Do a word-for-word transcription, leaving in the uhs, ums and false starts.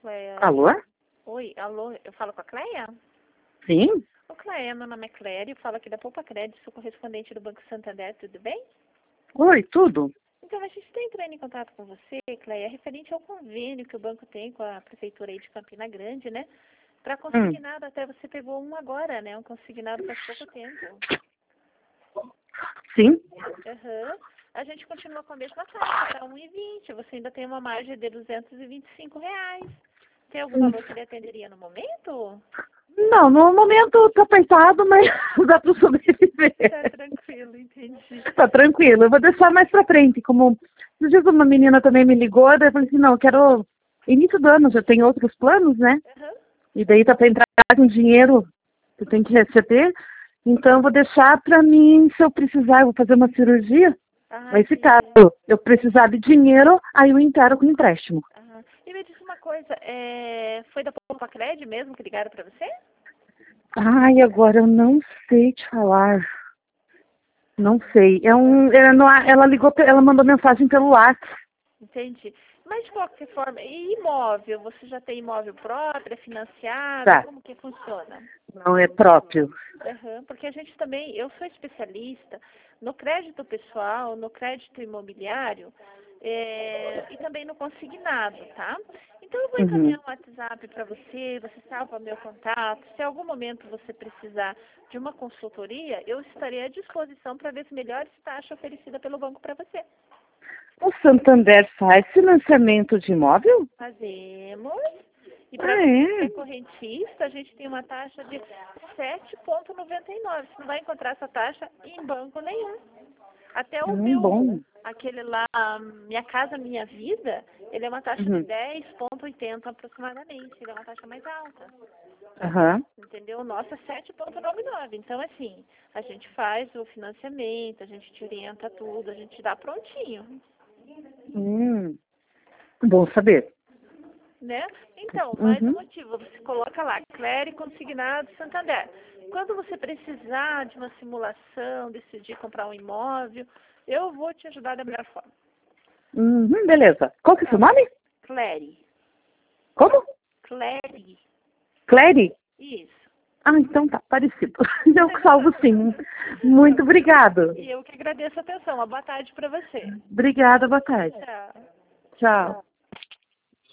Cleia. Alô? Oi, alô, eu falo com a Cleia? Sim? Ô, Cleia, meu nome é Cléria, eu falo aqui da Poupa Crédito, sou correspondente do Banco Santander, tudo bem? Oi, tudo? Então, a gente está entrando em contato com você, Cleia, referente ao convênio que o banco tem com a Prefeitura aí de Campina Grande, né? Para Hum. consignado, até você pegou um agora, né? Um consignado faz pouco tempo. Sim? Aham. A gente continua com a mesma taxa, tá? um e vinte. Você ainda tem uma margem de duzentos e vinte e cinco reais. Tem algum valor que ele atenderia no momento? Não, no momento tá apertado, mas dá pra sobreviver. Tá tranquilo, entendi. Tá tranquilo, eu vou deixar mais pra frente. Como esses dias uma menina também me ligou, daí eu falei assim, não, eu quero. Início do ano, já tem outros planos, né? Aham. E daí tá pra entrar com dinheiro que tem que receber. Então eu vou deixar pra mim, se eu precisar, eu vou fazer uma cirurgia. Ah, Nesse entendi. caso, eu precisar de dinheiro, aí eu intero com empréstimo. Ah, e me diz uma coisa, é... foi da Poupa Crédito mesmo que ligaram para você? Ai, agora eu não sei te falar. Não sei. É um, ela, não, ela ligou, ela mandou mensagem pelo WhatsApp. Entendi. Mas de qualquer forma, e imóvel? Você já tem imóvel próprio, é financiado? Tá. Como que funciona? Não é próprio. Uhum, porque a gente também, eu sou especialista no crédito pessoal, no crédito imobiliário é, e também no consignado, tá? Então eu vou Uhum. encaminhar um WhatsApp para você, você salva meu contato. Se em algum momento você precisar de uma consultoria, eu estarei à disposição para ver as melhores taxas oferecidas pelo banco para você. O Santander faz financiamento de imóvel? Fazemos. E para Ah, você que é é? correntista, a gente tem uma taxa de sete vírgula noventa e nove. Você não vai encontrar essa taxa em banco nenhum. Até o Hum, meu, bom. aquele lá, Minha Casa Minha Vida, ele é uma taxa de Uhum. dez vírgula oitenta aproximadamente. Ele é uma taxa mais alta. Aham. Entendeu? O nosso é sete vírgula noventa e nove. Então, assim, a gente faz o financiamento, a gente te orienta tudo, a gente te dá prontinho. Hum. Bom saber. Né? Então, mais um Uhum. motivo, você coloca lá, Cléria Consignado Santander. Quando você precisar de uma simulação, decidir comprar um imóvel, eu vou te ajudar da melhor forma. Uhum, beleza. Qual que é o Tá seu bom? nome? Cléria. Como? Cléria. Clary? Isso. Ah, então tá, parecido. Eu salvo sim. Muito obrigado. E eu que agradeço a atenção. Uma boa tarde para você. Obrigada, boa tarde. Tchau. Tchau.